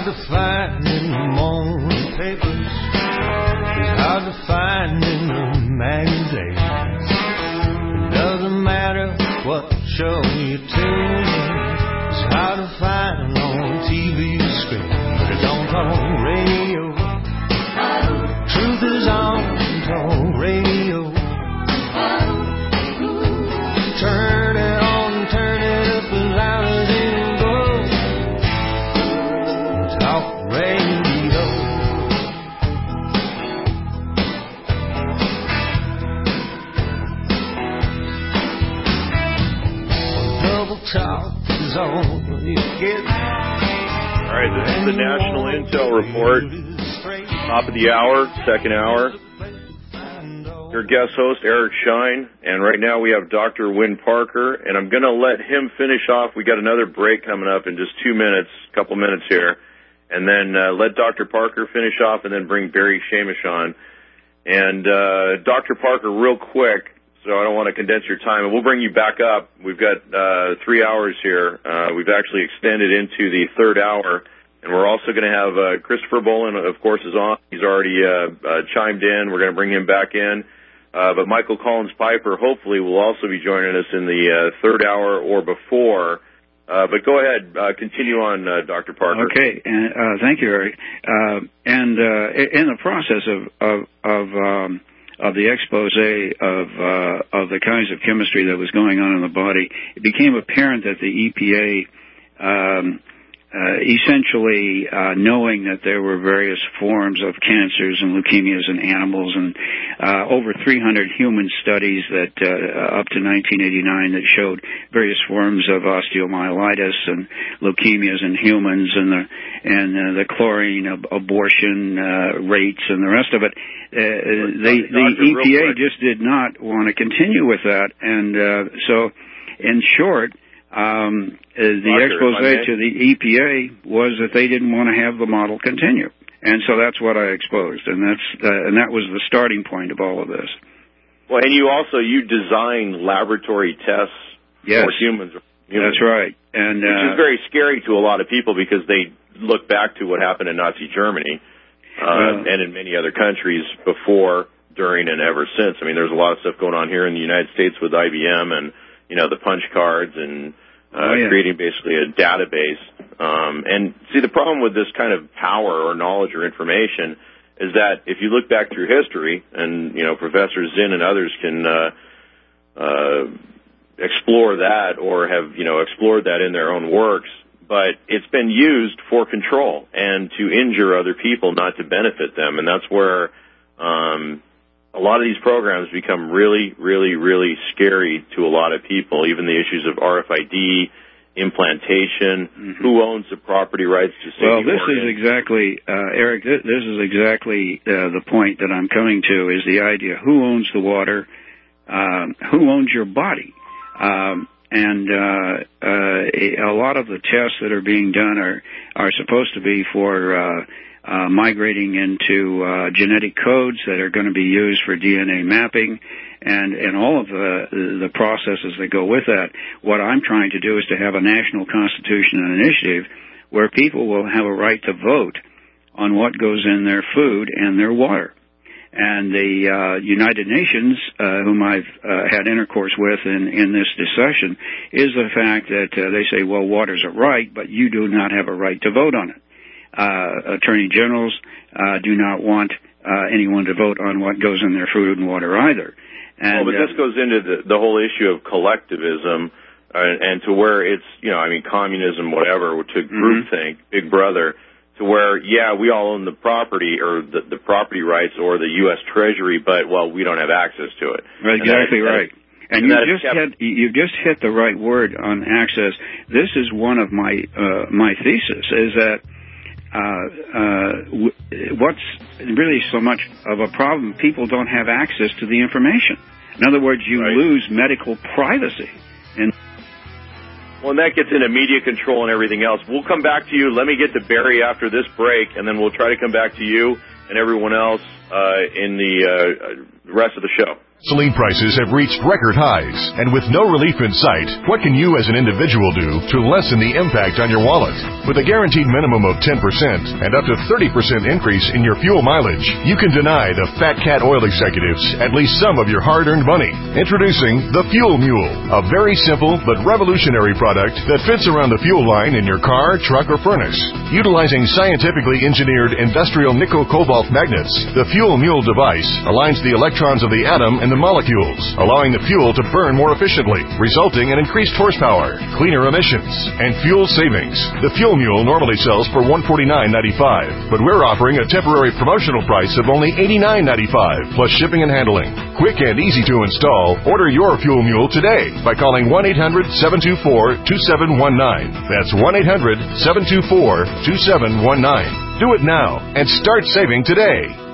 to find in the morning papers. It's hard to find in the magazines. It doesn't matter what show you tune in. It's hard to find on TV screen, but it don't on radio. Truth is on radio. Turn it on, turn it up as loud as it goes. Talk radio. Double talk is all you get. All right, this is the National Intel Report. Top of the hour, second hour. Your guest host, Eric Shine, and right now we have Dr. Win Parker, and I'm going to let him finish off. We got another break coming up in just 2 minutes, a couple minutes here, and then let Dr. Parker finish off and then bring Barry Shamish on. And Dr. Parker, real quick, so I don't want to condense your time, and we'll bring you back up. We've got 3 hours here. We've actually extended into the third hour. And we're also going to have Christopher Bolin, of course, is on. He's already chimed in. We're going to bring him back in. But Michael Collins Piper, hopefully, will also be joining us in the third hour or before. But go ahead. Continue on, Dr. Parker. Okay. Thank you, Eric. And in the process of the expose of the kinds of chemistry that was going on in the body, it became apparent that the EPA essentially knowing that there were various forms of cancers and leukemias in animals, and over 300 human studies that up to 1989 that showed various forms of osteomyelitis and leukemias in humans, and the chlorine abortion rates and the rest of it. The EPA just did not want to continue with that, and so in short, the expose to the EPA was that they didn't want to have the model continue, and so that's what I exposed, and that was the starting point of all of this. Well, and you designed laboratory tests for humans. That's right, and which is very scary to a lot of people because they look back to what happened in Nazi Germany and in many other countries before, during, and ever since. I mean, there's a lot of stuff going on here in the United States with IBM and the punch cards and creating basically a database. And see, the problem with this kind of power or knowledge or information is that if you look back through history, and, Professor Zinn and others can explore that or have, explored that in their own works, but it's been used for control and to injure other people, not to benefit them. And that's where a lot of these programs become really, really, really scary to a lot of people, even the issues of RFID, implantation, who owns the property rights to safety. Well, this is exactly, Eric, this is exactly the point that I'm coming to, is the idea, who owns the water, who owns your body? And a lot of the tests that are being done are supposed to be for migrating into genetic codes that are going to be used for DNA mapping and all of the processes that go with that. What I'm trying to do is to have a national constitution and initiative where people will have a right to vote on what goes in their food and their water. And the United Nations, whom I've had intercourse with in this discussion, is the fact that they say, well, water's a right, but you do not have a right to vote on it. Attorney generals do not want anyone to vote on what goes in their food and water either. And, but this goes into the whole issue of collectivism and to where it's, communism, whatever, to groupthink, Big Brother, to where, we all own the property or the property rights or the U.S. Treasury, but, we don't have access to it. Exactly right. And you just hit the right word on access. This is one of my thesis, is that what's really so much of a problem, people don't have access to the information. In other words, you lose medical privacy. Well, and that gets into media control and everything else. We'll come back to you. Let me get to Barry after this break, and then we'll try to come back to you and everyone else in the rest of the show. Gasoline prices have reached record highs, and with no relief in sight, what can you as an individual do to lessen the impact on your wallet? With a guaranteed minimum of 10% and up to 30% increase in your fuel mileage, you can deny the Fat Cat oil executives at least some of your hard-earned money. Introducing the Fuel Mule, a very simple but revolutionary product that fits around the fuel line in your car, truck, or furnace. Utilizing scientifically engineered industrial nickel-cobalt magnets, the Fuel Mule device aligns the electrons of the atom and the molecules, allowing the fuel to burn more efficiently, resulting in increased horsepower, cleaner emissions, and fuel savings. The Fuel Mule normally sells for $149.95, but we're offering a temporary promotional price of only $89.95, plus shipping and handling. Quick and easy to install. Order your Fuel Mule today by calling 1-800-724-2719. That's 1-800-724-2719. Do it now and start saving today.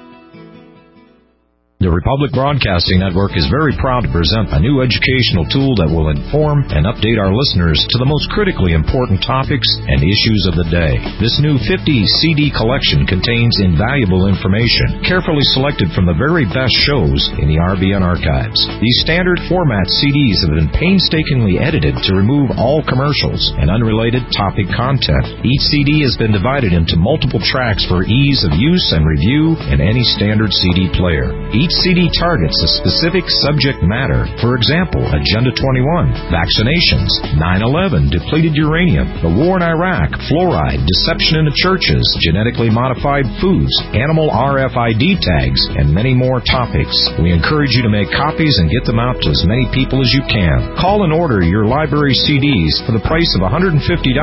The Republic Broadcasting Network is very proud to present a new educational tool that will inform and update our listeners to the most critically important topics and issues of the day. This new 50 CD collection contains invaluable information, carefully selected from the very best shows in the RBN archives. These standard format CDs have been painstakingly edited to remove all commercials and unrelated topic content. Each CD has been divided into multiple tracks for ease of use and review in any standard CD player. Each CD targets a specific subject matter. For example, Agenda 21, vaccinations, 9/11, depleted uranium, the war in Iraq, fluoride, deception in the churches, genetically modified foods, animal RFID tags, and many more topics. We encourage you to make copies and get them out to as many people as you can. Call and order your library CDs for the price of $150,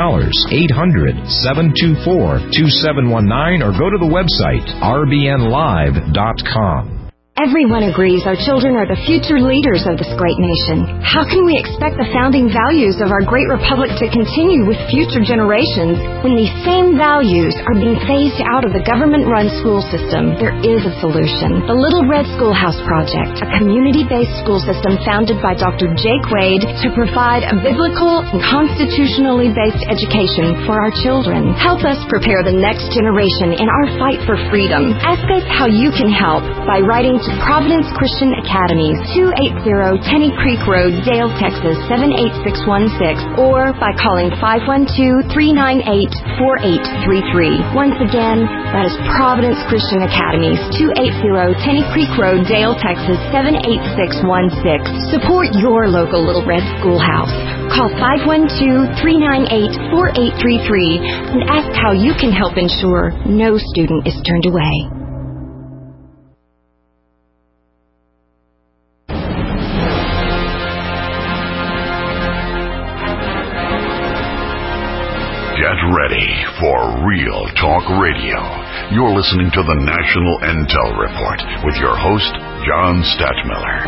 800-724-2719, or go to the website rbnlive.com. Everyone agrees our children are the future leaders of this great nation. How can we expect the founding values of our great republic to continue with future generations when these same values are being phased out of the government-run school system? There is a solution. The Little Red Schoolhouse Project, a community-based school system founded by Dr. Jake Wade to provide a biblical and constitutionally based education for our children. Help us prepare the next generation in our fight for freedom. Ask us how you can help by writing to Providence Christian Academies, 280 Tenny Creek Road, Dale, Texas, 78616, or by calling 512-398-4833. Once again, that is Providence Christian Academies, 280 Tenny Creek Road, Dale, Texas, 78616. Support your local Little Red Schoolhouse. Call 512-398-4833 and ask how you can help ensure no student is turned away. Get ready for Real Talk Radio. You're listening to the National Intel Report with your host, John Stadtmiller.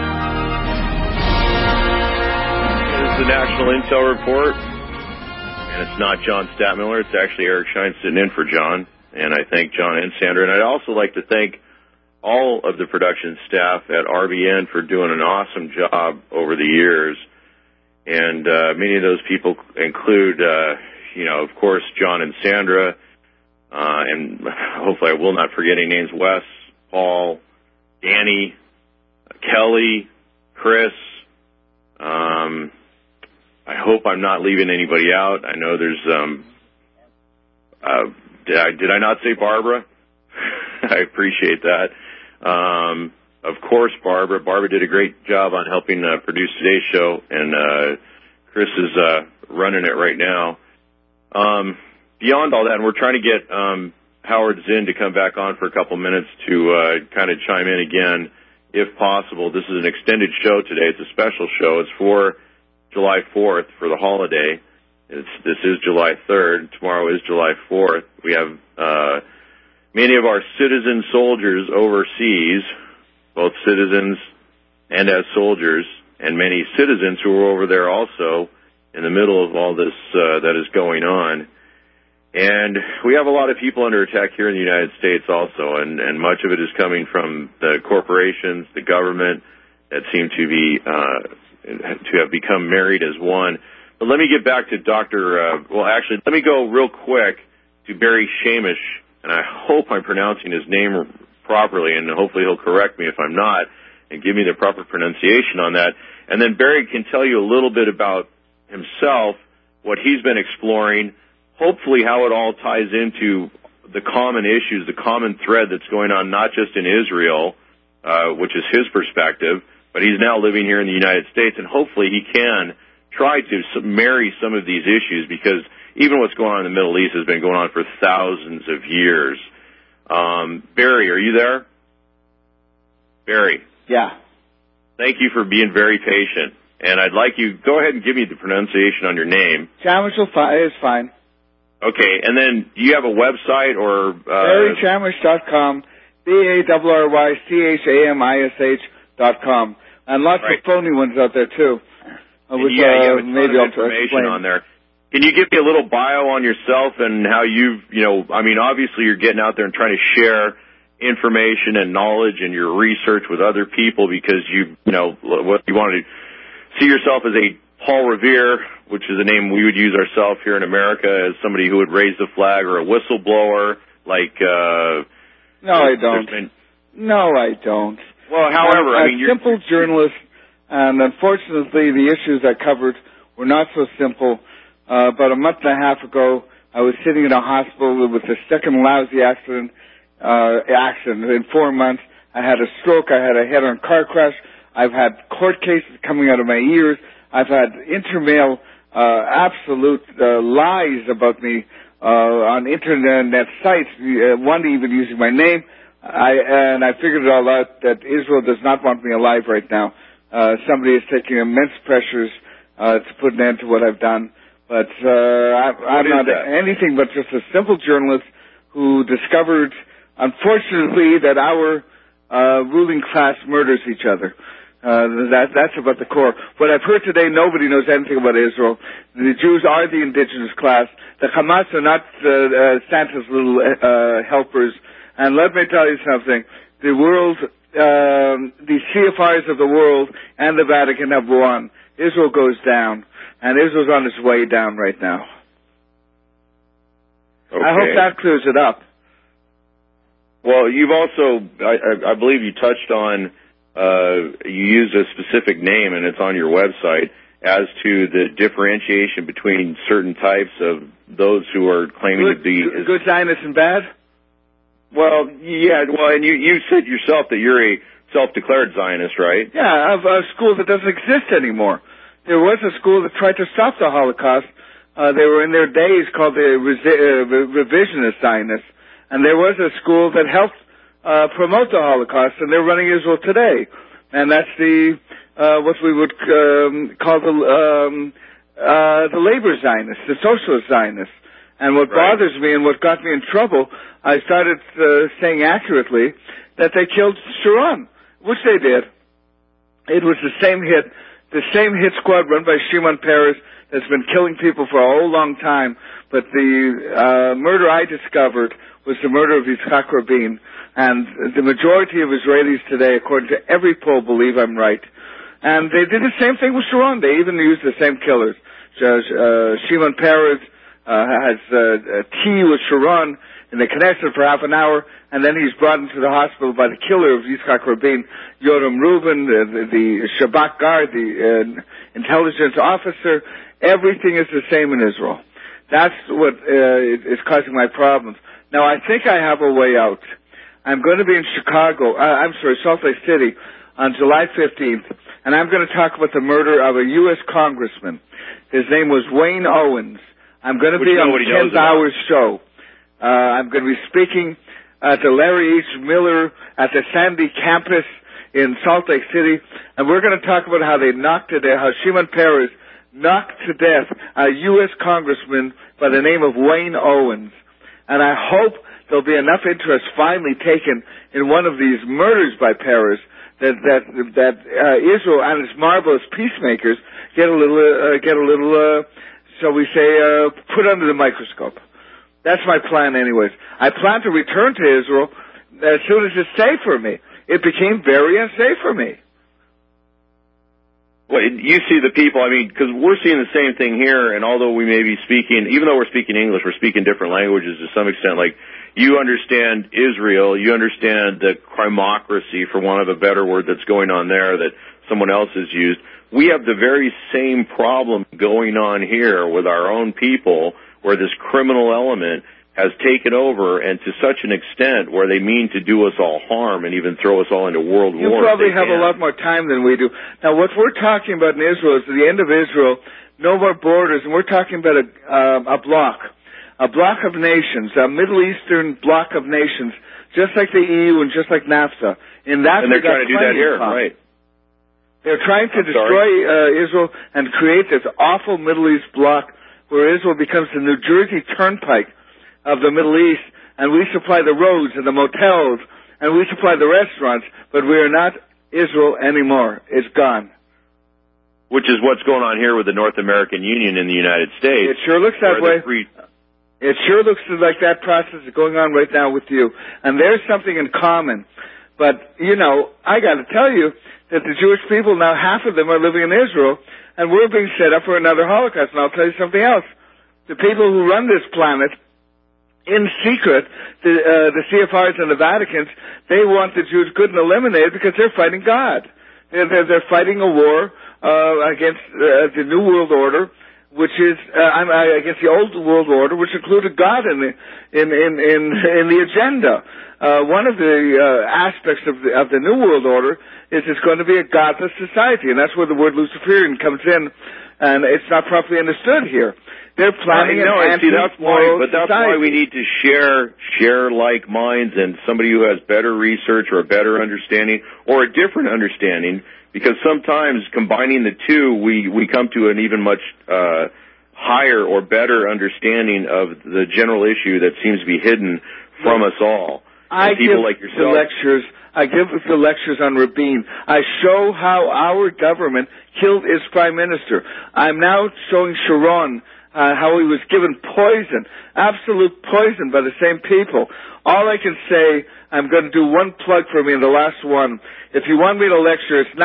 This is the National Intel Report, and it's not John Stadtmiller. It's actually Eric Shine sitting in for John, and I thank John and Sandra. And I'd also like to thank all of the production staff at RBN for doing an awesome job over the years. And many of those people include... of course, John and Sandra, and hopefully I will not forget any names, Wes, Paul, Danny, Kelly, Chris. I hope I'm not leaving anybody out. I know there's, did I not say Barbara? I appreciate that. Of course, Barbara. Barbara did a great job on helping produce today's show, and Chris is running it right now. Beyond all that, and we're trying to get Howard Zinn to come back on for a couple minutes to kind of chime in again, if possible. This is an extended show today. It's a special show. It's for July 4th for the holiday. This is July 3rd. Tomorrow is July 4th. We have many of our citizen soldiers overseas, both citizens and as soldiers, and many citizens who are over there also in the middle of all this that is going on. And we have a lot of people under attack here in the United States also, and much of it is coming from the corporations, the government, that seem to be to have become married as one. But let me get back to let me go real quick to Barry Shamish, and I hope I'm pronouncing his name properly, and hopefully he'll correct me if I'm not. and give me the proper pronunciation on that. And then Barry can tell you a little bit about himself, what he's been exploring, hopefully how it all ties into the common issues, the common thread that's going on not just in Israel, which is his perspective, but he's now living here in the United States, and hopefully he can try to marry some of these issues, because even what's going on in the Middle East has been going on for thousands of years. Barry, are you there? Barry. Yeah. Thank you for being very patient. And I'd like you, go ahead and give me the pronunciation on your name. Chamish is fine. Okay, and then do you have a website or... BarryChamish.com, BarryChamish.com, and lots of phony ones out there, too. Which, you have a ton maybe of I'll information explain on there. Can you give me a little bio on yourself and how you've, obviously you're getting out there and trying to share information and knowledge and your research with other people because you want to see yourself as a Paul Revere, which is a name we would use ourselves here in America, as somebody who would raise the flag, or a whistleblower, like... No, I don't. No, I don't. Well, however, you're a simple journalist, and unfortunately the issues I covered were not so simple. About a month and a half ago, I was sitting in a hospital with the second lousy accident in 4 months. I had a stroke. I had a head-on car crash. I've had court cases coming out of my ears. I've had intermail absolute lies about me on internet sites, one even using my name. I figured it all out that Israel does not want me alive right now. Somebody is taking immense pressures to put an end to what I've done. But I'm not anything but just a simple journalist who discovered, unfortunately, that our ruling class murders each other. That's about the core. What I've heard today, nobody knows anything about Israel. The Jews are the indigenous class. The Hamas are not Santa's little helpers. And let me tell you something. The world, the CFRs of the world and the Vatican have won. Israel goes down. And Israel's on its way down right now. Okay. I hope that clears it up. Well, you've also, I believe you touched on, you used a specific name, and it's on your website, as to the differentiation between certain types of those who are claiming to be... Good Zionists and bad? Well, yeah, and you said yourself that you're a self-declared Zionist, right? Yeah, of a school that doesn't exist anymore. There was a school that tried to stop the Holocaust. They were in their days called the revisionist Zionists. And there was a school that helped promote the Holocaust, and they're running Israel today. And that's what we would call the labor Zionists, the socialist Zionists. And what bothers me and what got me in trouble, I started saying accurately that they killed Sharon, which they did. It was the same hit squad run by Shimon Peres that's been killing people for a whole long time. But the murder I discovered was the murder of Yitzhak Rabin. And the majority of Israelis today, according to every poll, believe I'm right. And they did the same thing with Sharon. They even used the same killers. Shimon Peres has tea with Sharon in the Knesset for half an hour, and then he's brought into the hospital by the killer of Yitzhak Rabin, Yoram Rubin, the Shabak guard, the intelligence officer. Everything is the same in Israel. That's what is causing my problems. Now, I think I have a way out. I'm going to be in Salt Lake City on July 15th, and I'm going to talk about the murder of a U.S. congressman. His name was Wayne Owens. I'm going to be on Ken Bauer's show. I'm going to be speaking at the Larry H. Miller at the Sandy campus in Salt Lake City, and we're going to talk about how Shimon Peres knocked to death a U.S. congressman by the name of Wayne Owens. And I hope there'll be enough interest finally taken in one of these murders by Peres that Israel and its marvelous peacemakers get a little, shall we say, put under the microscope. That's my plan anyways. I plan to return to Israel as soon as it's safe for me. It became very unsafe for me. Well, you see the people, I mean, because we're seeing the same thing here, and although we may be speaking, even though we're speaking English, we're speaking different languages to some extent. Like, you understand Israel, you understand the crimocracy, for want of a better word, that's going on there that someone else has used. We have the very same problem going on here with our own people, where this criminal element has taken over, and to such an extent where they mean to do us all harm and even throw us all into world war. You probably have a lot more time than we do. Now, what we're talking about in Israel is the end of Israel, no more borders, and we're talking about a bloc of nations, a Middle Eastern bloc of nations, just like the EU and just like NAFTA. And they're trying to do that here, right? They're trying to destroy Israel and create this awful Middle East bloc where Israel becomes the New Jersey Turnpike of the Middle East, and we supply the roads and the motels, and we supply the restaurants, but we are not Israel anymore. It's gone. Which is what's going on here with the North American Union in the United States. It sure looks that way. It sure looks like that process is going on right now with you. And there's something in common. But, you know, I got to tell you that the Jewish people now, half of them are living in Israel, and we're being set up for another Holocaust. And I'll tell you something else. The people who run this planet, in secret, the CFRs and the Vaticans, they want the Jews good and eliminated because they're fighting God. They're fighting a war against the New World Order, which is against the Old World Order, which included God in the agenda. One of the aspects of the New World Order is it's going to be a godless society, and that's where the word Luciferian comes in, and it's not properly understood here. They're planning that's why we need to share like minds and somebody who has better research or a better understanding or a different understanding, because sometimes combining the two, we come to an even much higher or better understanding of the general issue that seems to be hidden from us all. I give the lectures on Rabin. I show how our government killed its prime minister. I'm now showing Sharon how he was given poison, absolute poison by the same people. All I can say, I'm going to do one plug for me in the last one. If you want me to lecture, it's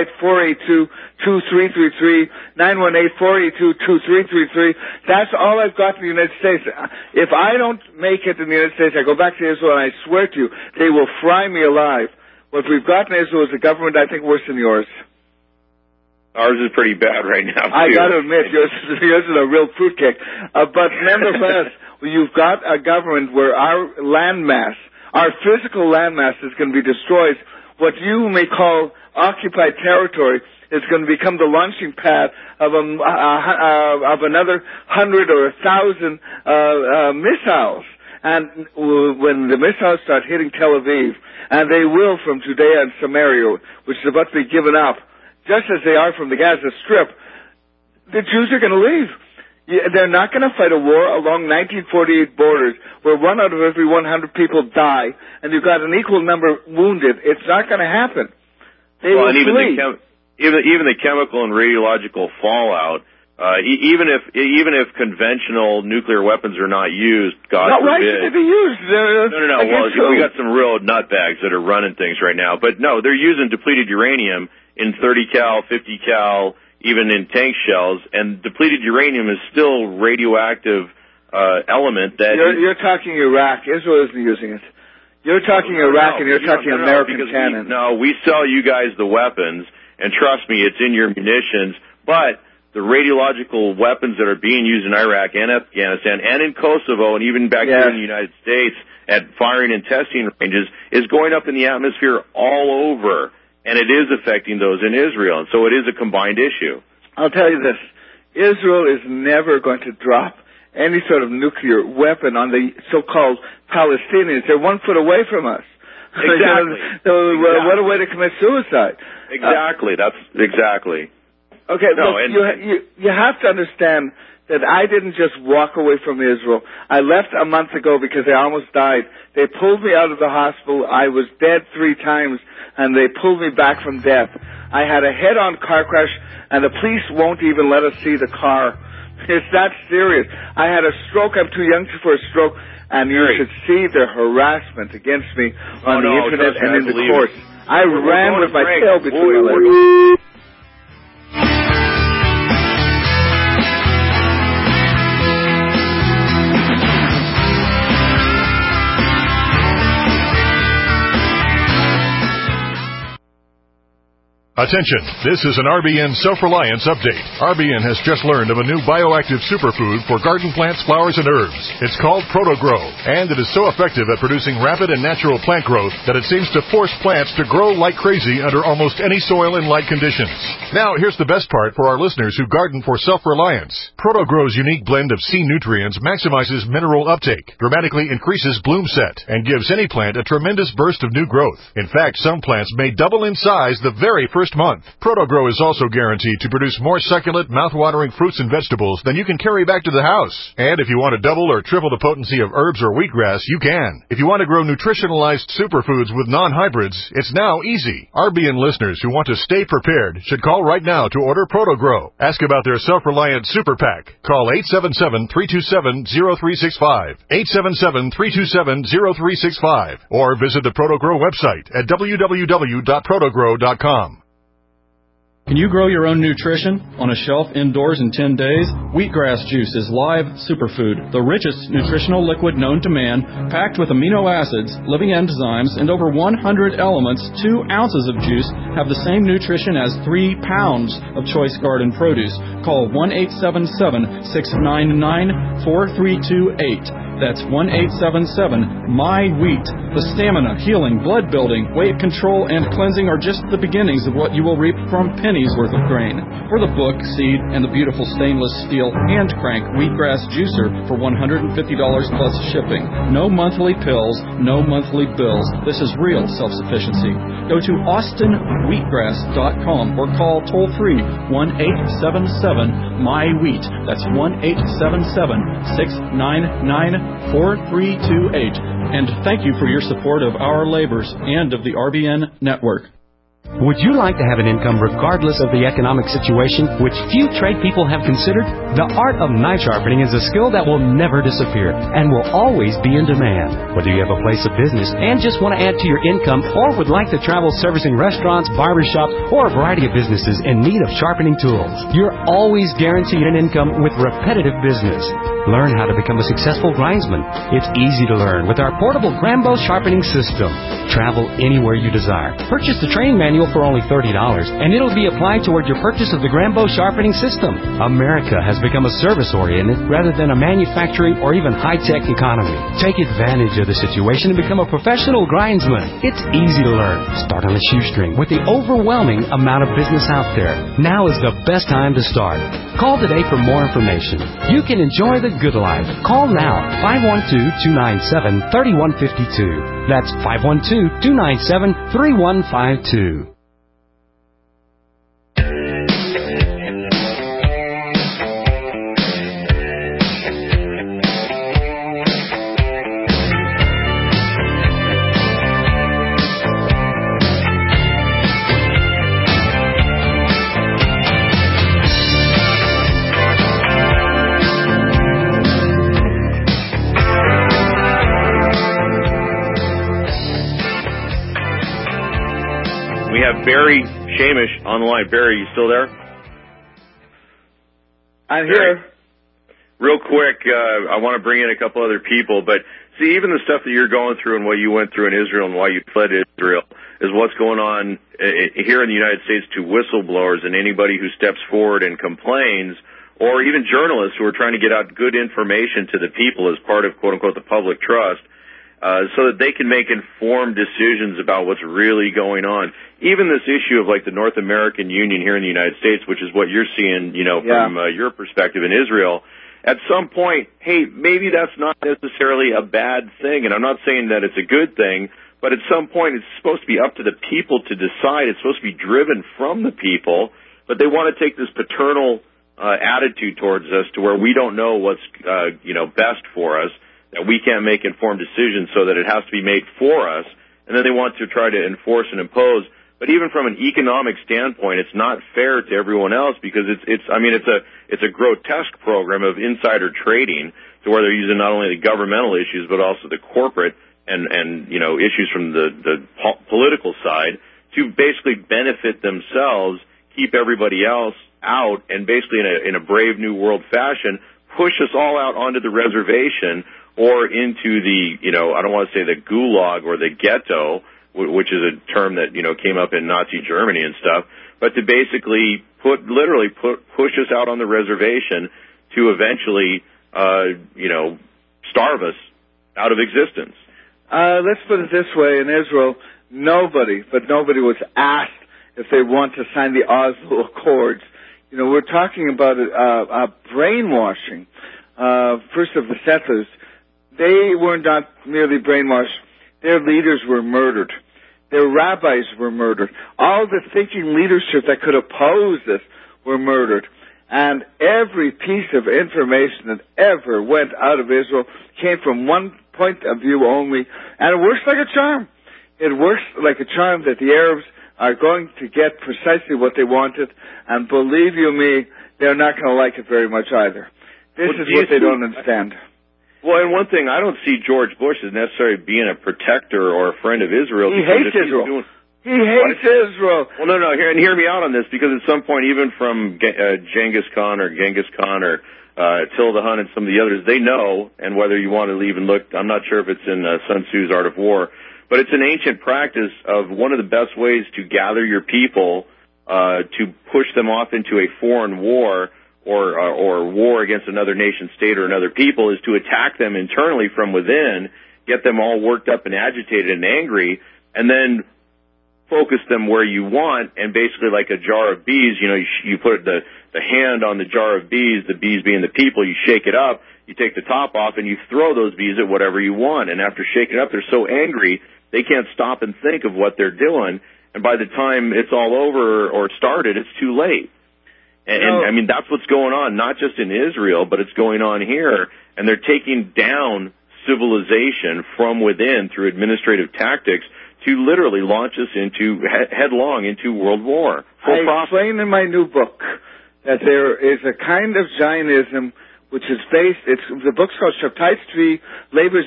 918-482-2333, 918-482-2333. That's all I've got in the United States. If I don't make it in the United States, I go back to Israel, and I swear to you, they will fry me alive. What we've got in Israel is a government, I think, worse than yours. Ours is pretty bad right now, too. I got to admit, yours is a real fruitcake. But nevertheless, you've got a government where our landmass, our physical landmass, is going to be destroyed. What you may call occupied territory is going to become the launching pad of another 100 or 1,000 missiles. And when the missiles start hitting Tel Aviv, and they will from Judea and Samaria, which is about to be given up, just as they are from the Gaza Strip, the Jews are going to leave. They're not going to fight a war along 1948 borders where 1 out of every 100 people die, and you've got an equal number wounded. It's not going to happen. They will flee. Even the chemical and radiological fallout, even if conventional nuclear weapons are not used, God forbid. Why should they be used? No. Well, we got some real nutbags that are running things right now. But no, they're using depleted uranium in 30 cal, 50 cal, even in tank shells, and depleted uranium is still radioactive element that... You're talking Iraq. Israel isn't using it. You're talking Iraq, and you're talking American cannon. We sell you guys the weapons, and trust me, it's in your munitions, but the radiological weapons that are being used in Iraq and Afghanistan and in Kosovo and even back here in the United States at firing and testing ranges is going up in the atmosphere all over. And it is affecting those in Israel, and so it is a combined issue. I'll tell you this. Israel is never going to drop any sort of nuclear weapon on the so-called Palestinians. They're 1 foot away from us. Exactly. What a way to commit suicide. Exactly. That's exactly. Okay, you have to understand that I didn't just walk away from Israel. I left a month ago because I almost died. They pulled me out of the hospital. I was dead 3 times, and they pulled me back from death. I had a head-on car crash, and the police won't even let us see the car. It's that serious. I had a stroke. I'm too young for a stroke, and you should see the harassment against me on the internet and in the courts. I ran with my tail between my legs. Attention, this is an RBN Self-Reliance update. RBN has just learned of a new bioactive superfood for garden plants, flowers, and herbs. It's called ProtoGrow, and it is so effective at producing rapid and natural plant growth that it seems to force plants to grow like crazy under almost any soil and light conditions. Now, here's the best part for our listeners who garden for self-reliance. ProtoGrow's unique blend of C nutrients maximizes mineral uptake, dramatically increases bloom set, and gives any plant a tremendous burst of new growth. In fact, some plants may double in size the very first month. ProtoGrow is also guaranteed to produce more succulent, mouth-watering fruits and vegetables than you can carry back to the house. And if you want to double or triple the potency of herbs or wheatgrass, you can. If you want to grow nutritionalized superfoods with non-hybrids, it's now easy. RBN listeners who want to stay prepared should call right now to order ProtoGrow. Ask about their self-reliant super pack. Call 877-327-0365, 877-327-0365, or visit the ProtoGrow website at www.protogrow.com. Can you grow your own nutrition on a shelf indoors in 10 days? Wheatgrass juice is live superfood, the richest nutritional liquid known to man, packed with amino acids, living enzymes, and over 100 elements. 2 ounces of juice have the same nutrition as 3 pounds of choice garden produce. Call 1-877-699-4328. That's 1-877-MY-WHEAT. The stamina, healing, blood building, weight control, and cleansing are just the beginnings of what you will reap from pennies worth of grain. For the book, seed, and the beautiful stainless steel hand crank wheatgrass juicer for $150 plus shipping. No monthly pills, no monthly bills. This is real self-sufficiency. Go to austinwheatgrass.com or call toll-free 1-877-MY-WHEAT. That's 1-877-699-4328. And thank you for your support of our labors and of the RBN network. Would you like to have an income regardless of the economic situation, which few trade people have considered? The art of knife sharpening is a skill that will never disappear and will always be in demand. Whether you have a place of business and just want to add to your income, or would like to travel servicing restaurants, barbershops, or a variety of businesses in need of sharpening tools, you're always guaranteed an income with repetitive business. Learn how to become a successful grindsman. It's easy to learn with our portable Grambo sharpening system. Travel anywhere you desire. Purchase the training manual for only $30, and it'll be applied toward your purchase of the Grambo sharpening system. America has become a service-oriented rather than a manufacturing or even high-tech economy. Take advantage of the situation and become a professional grindsman. It's easy to learn. Start on a shoestring with the overwhelming amount of business out there. Now is the best time to start. Call today for more information. You can enjoy the good life. Call now, 512-297-3152. That's 512-297-3152. Barry Shamish on the line. Barry, you still there? I'm here. Real quick, I want to bring in a couple other people, but see, even the stuff that you're going through and what you went through in Israel and why you fled Israel is what's going on here in the United States to whistleblowers and anybody who steps forward and complains, or even journalists who are trying to get out good information to the people as part of, quote-unquote, the public trust. So that they can make informed decisions about what's really going on. Even this issue of like the North American Union here in the United States, which is what you're seeing, from your perspective in Israel, at some point, hey, maybe that's not necessarily a bad thing. And I'm not saying that it's a good thing, but at some point it's supposed to be up to the people to decide. It's supposed to be driven from the people, but they want to take this paternal attitude towards us to where we don't know what's, best for us, that we can't make informed decisions so that it has to be made for us, and then they want to try to enforce and impose. But even from an economic standpoint, it's not fair to everyone else because it's a grotesque program of insider trading to where they're using not only the governmental issues but also the corporate and issues from the political side to basically benefit themselves, keep everybody else out, and basically in a Brave New World fashion push us all out onto the reservation or into the, I don't want to say the gulag or the ghetto, which is a term that, came up in Nazi Germany and stuff, but to basically push us out on the reservation to eventually, starve us out of existence. Let's put it this way. In Israel, nobody was asked if they want to sign the Oslo Accords. We're talking about brainwashing. First of the settlers, they were not merely brainwashed. Their leaders were murdered. Their rabbis were murdered. All the thinking leadership that could oppose this were murdered. And every piece of information that ever went out of Israel came from one point of view only. And it works like a charm. It works like a charm that the Arabs are going to get precisely what they wanted. And believe you me, they're not going to like it very much either. This is what they don't understand. Well, and one thing, I don't see George Bush as necessarily being a protector or a friend of Israel. He hates Israel. He hates Israel. Well, no, hear me out on this, because at some point, even from Genghis Khan or Attila the Hun and some of the others, they know, and whether you want to even look, I'm not sure if it's in Sun Tzu's Art of War, but it's an ancient practice of one of the best ways to gather your people, to push them off into a foreign war, or war against another nation state or another people, is to attack them internally from within, get them all worked up and agitated and angry, and then focus them where you want. And basically, like a jar of bees, you put the hand on the jar of bees, the bees being the people, you shake it up, you take the top off, and you throw those bees at whatever you want. And after shaking it up, they're so angry, they can't stop and think of what they're doing. And by the time it's all over or started, it's too late. And I mean, that's what's going on, not just in Israel, but it's going on here. And they're taking down civilization from within through administrative tactics to literally launch us headlong into world war. I explain in my new book that there is a kind of Zionism which is based, the book's called Shabtai Tzvi, Labor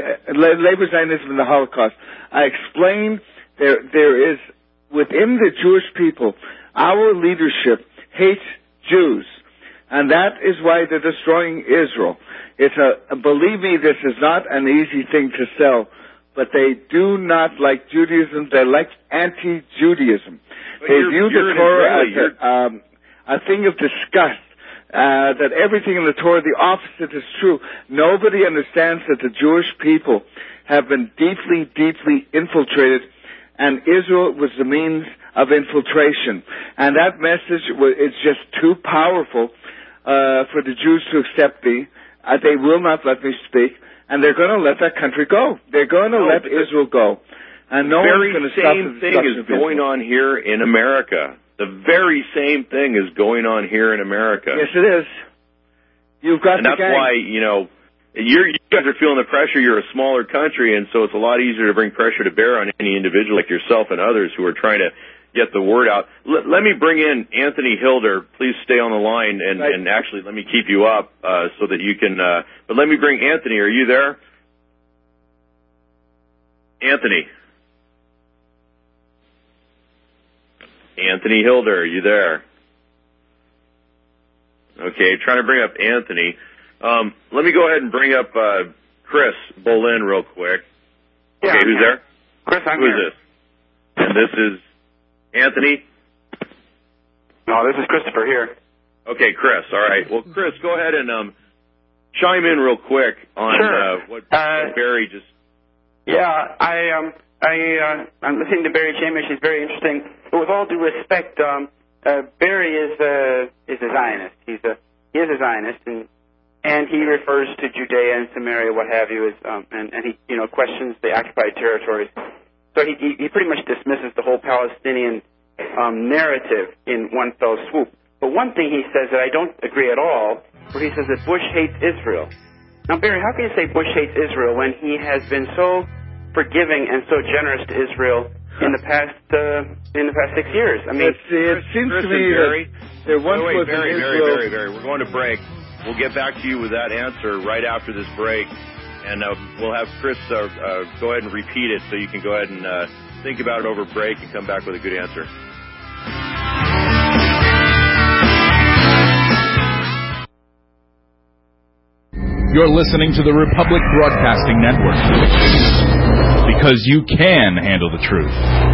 Zionism and the Holocaust. I explain there is, within the Jewish people, our leadership hates Jews, and that is why they're destroying Israel. Believe me, this is not an easy thing to sell, but they do not like Judaism. They like anti-Judaism. They view the Torah as a thing of disgust, that everything in the Torah, the opposite is true. Nobody understands that the Jewish people have been deeply, deeply infiltrated, and Israel was the means of infiltration. And that message is just too powerful for the Jews to accept me. They will not let me speak, and they're going to let that country go. They're going to let Israel go. And no one's going to stop the discussion. The very same thing is going on here in America. The very same thing is going on here in America. Yes, it is. You've got the gang. And that's why, you guys are feeling the pressure. You're a smaller country, and so it's a lot easier to bring pressure to bear on any individual like yourself and others who are trying to get the word out. Let me bring in Anthony Hilder. Please stay on the line, and actually let me keep you up so that you can. But let me bring Anthony. Are you there, Anthony? Anthony Hilder, are you there? Okay, trying to bring up Anthony. Let me go ahead and bring up Chris Bolin real quick. Okay, yeah, who's there? Chris, I'm Who here. is this? And this is Anthony? No, this is Christopher here. Okay, Chris. All right. Well, Chris, go ahead and chime in real quick on what Barry just... Yeah, I'm listening to Barry Chamish. He's very interesting. But with all due respect, Barry is a Zionist. He is a Zionist, and he refers to Judea and Samaria, what have you, and he questions the occupied territories. So he pretty much dismisses the whole Palestinian narrative in one fell swoop. But one thing he says that I don't agree at all, where he says that Bush hates Israel. Now, Barry, how can you say Bush hates Israel when he has been so forgiving and so generous to Israel in the past 6 years? I mean, it seems to me that there once was Barry, in Israel. Barry, we're going to break. We'll get back to you with that answer right after this break, and we'll have Chris go ahead and repeat it so you can go ahead and think about it over break and come back with a good answer. You're listening to the Republic Broadcasting Network. Because you can handle the truth.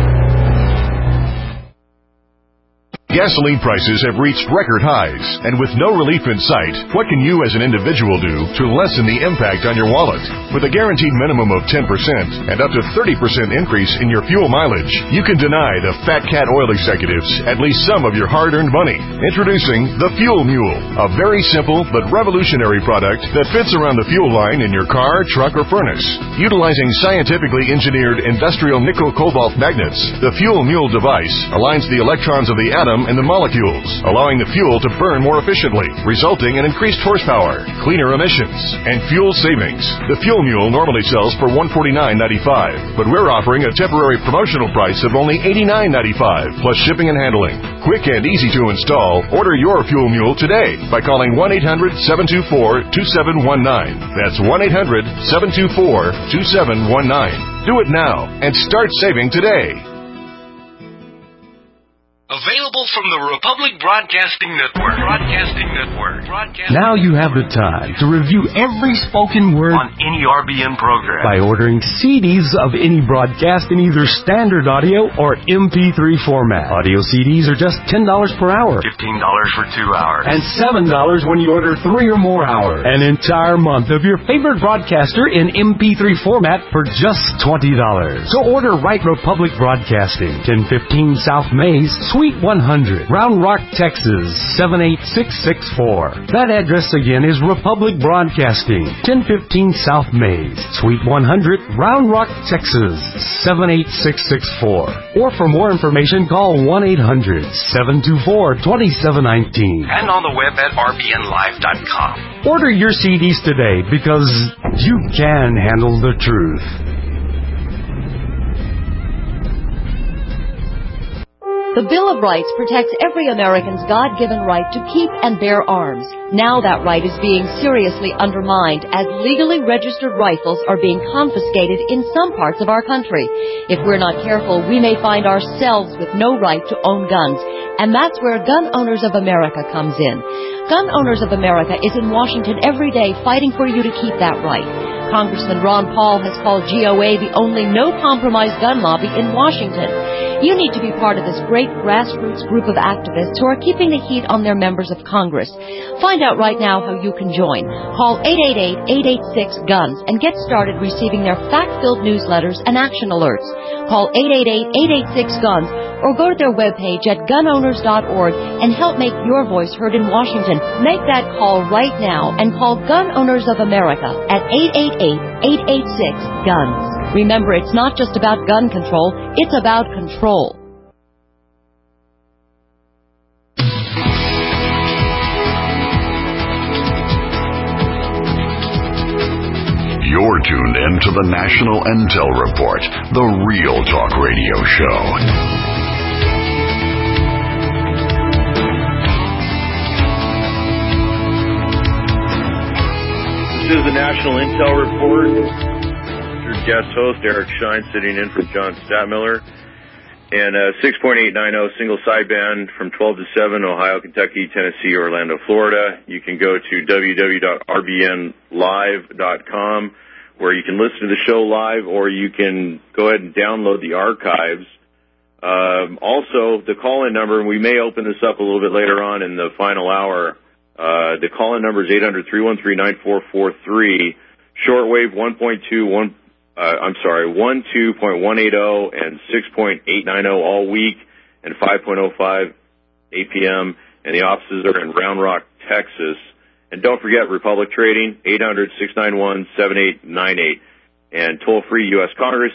Gasoline prices have reached record highs, and with no relief in sight, what can you as an individual do to lessen the impact on your wallet? With a guaranteed minimum of 10% and up to 30% increase in your fuel mileage, you can deny the Fat Cat oil executives at least some of your hard-earned money. Introducing the Fuel Mule, a very simple but revolutionary product that fits around the fuel line in your car, truck, or furnace. Utilizing scientifically engineered industrial nickel-cobalt magnets, the Fuel Mule device aligns the electrons of the atom and the molecules, allowing the fuel to burn more efficiently, resulting in increased horsepower, cleaner emissions, and fuel savings. The Fuel Mule normally sells for $149.95, but we're offering a temporary promotional price of only $89.95, plus shipping and handling. Quick and easy to install. Order your Fuel Mule today by calling 1-800-724-2719. That's 1-800-724-2719. Do it now and start saving today. Available from the Republic Broadcasting Network. Now you have the time to review every spoken word on any RBN program by ordering CDs of any broadcast in either standard audio or MP3 format. Audio CDs are just $10 per hour. $15 for 2 hours. And $7 when you order 3 or more hours. An entire month of your favorite broadcaster in MP3 format for just $20. So order Right Republic Broadcasting, 1015 South Mays, Suite 100, Round Rock, Texas, 78664. That address again is Republic Broadcasting, 1015 South Mays, Suite 100, Round Rock, Texas, 78664. Or for more information, call 1-800-724-2719. And on the web at rbnlive.com. Order your CDs today because you can handle the truth. The Bill of Rights protects every American's God-given right to keep and bear arms. Now that right is being seriously undermined as legally registered rifles are being confiscated in some parts of our country. If we're not careful, we may find ourselves with no right to own guns. And that's where Gun Owners of America comes in. Gun Owners of America is in Washington every day fighting for you to keep that right. Congressman Ron Paul has called GOA the only no-compromise gun lobby in Washington. You need to be part of this great grassroots group of activists who are keeping the heat on their members of Congress. Find out right now how you can join. Call 888-886-GUNS and get started receiving their fact-filled newsletters and action alerts. Call 888-886-GUNS or go to their webpage at gunowners.org and help make your voice heard in Washington. Make that call right now and call Gun Owners of America at 888-886-GUNS. Remember, it's not just about gun control, it's about control. You're tuned in to the National Intel Report, the Real Talk Radio Show. This is the National Intel Report. Your guest host, Eric Schein, sitting in for John Statmiller. And 6.890 single sideband from 12 to 7, Ohio, Kentucky, Tennessee, Orlando, Florida. You can go to www.rbnlive.com where you can listen to the show live, or you can go ahead and download the archives. Also, the call-in number, and we may open this up a little bit later on in the final hour. The call-in number is 800-313-9443. Shortwave 12.180 and 6.890 all week, and 5.05 8 p.m. And the offices are in Round Rock, Texas. And don't forget Republic Trading, 800-691-7898. And toll-free U.S. Congress,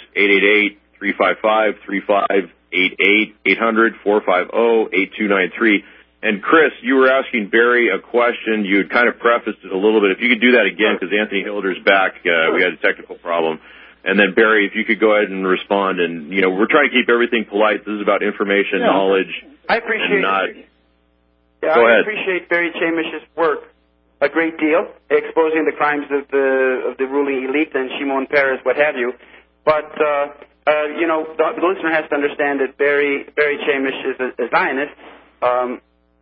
888-355-3588, 800-450-8293. And Chris, you were asking Barry a question. You had kind of prefaced it a little bit. If you could do that again, because Anthony Hilder's back. We had a technical problem. And then, Barry, if you could go ahead and respond. And, you know, we're trying to keep everything polite. This is about information, knowledge. I appreciate Go ahead. I appreciate Barry Chamish's work a great deal, exposing the crimes of the ruling elite and Shimon Peres, what have you. But, you know, the listener has to understand that Barry Chamish is a Zionist.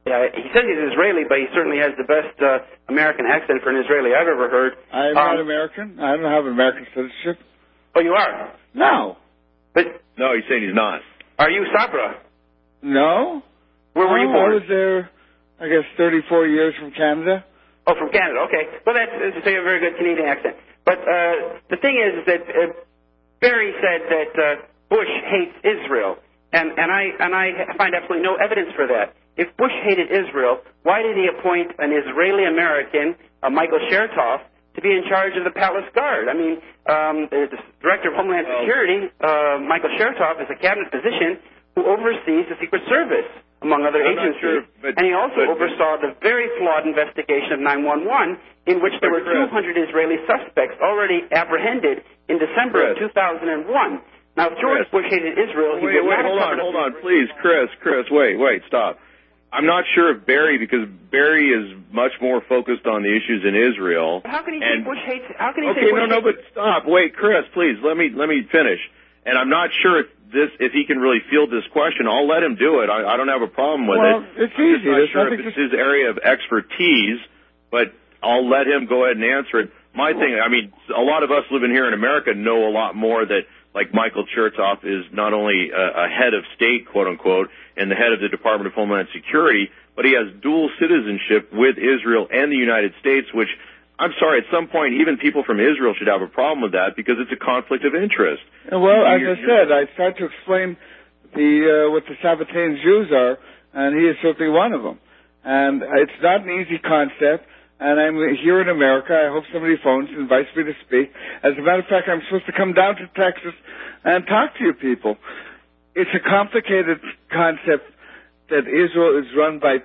Yeah, he says he's Israeli, but he certainly has the best American accent for an Israeli I've ever heard. I'm not American. I don't have American citizenship. Oh, you are? No. But no, he's saying he's not. Are you Sabra? No. Where were you born? I was there, I guess, 34 years from Canada. Oh, from Canada. Okay. Well, that's to say a very good Canadian accent. But the thing is that Barry said that Bush hates Israel, and I find absolutely no evidence for that. If Bush hated Israel, why did he appoint an Israeli American, Michael Chertoff, to be in charge of the Palace Guard? I mean, the Director of Homeland Security, Michael Chertoff, is a cabinet position who oversees the Secret Service, among other agencies. And he also oversaw the very flawed investigation of 9/11, in which there were 200 Israeli suspects already apprehended in December of 2001. Now, if George Bush hated Israel, he would not have... Hold on, please, Chris, wait, stop. I'm not sure if Barry, because Barry is much more focused on the issues in Israel. How can he say Bush hates... How can he say Bush but stop. Wait, Chris, please, let me finish. And I'm not sure if he can really field this question. I'll let him do it. I don't have a problem with it. Well, it's easy. I'm not sure if it's his area of expertise, but I'll let him go ahead and answer it. My thing, I mean, a lot of us living here in America know a lot more that, like, Michael Chertoff is not only a head of state, quote unquote, and the head of the Department of Homeland Security, but he has dual citizenship with Israel and the United States, which, I'm sorry, at some point, even people from Israel should have a problem with that because it's a conflict of interest. Well, as I said, I tried to explain what the Sabbatean Jews are, and he is certainly one of them. And it's not an easy concept, and I'm here in America. I hope somebody phones and invites me to speak. As a matter of fact, I'm supposed to come down to Texas and talk to you people. It's a complicated concept that Israel is run by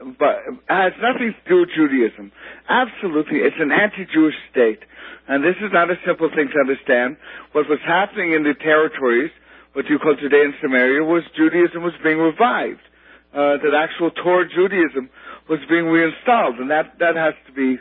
has nothing to do with Judaism. Absolutely. It's an anti-Jewish state. And this is not a simple thing to understand. What was happening in the territories, what you call Judea and Samaria, was Judaism was being revived. That actual Torah Judaism was being reinstalled, and that has to be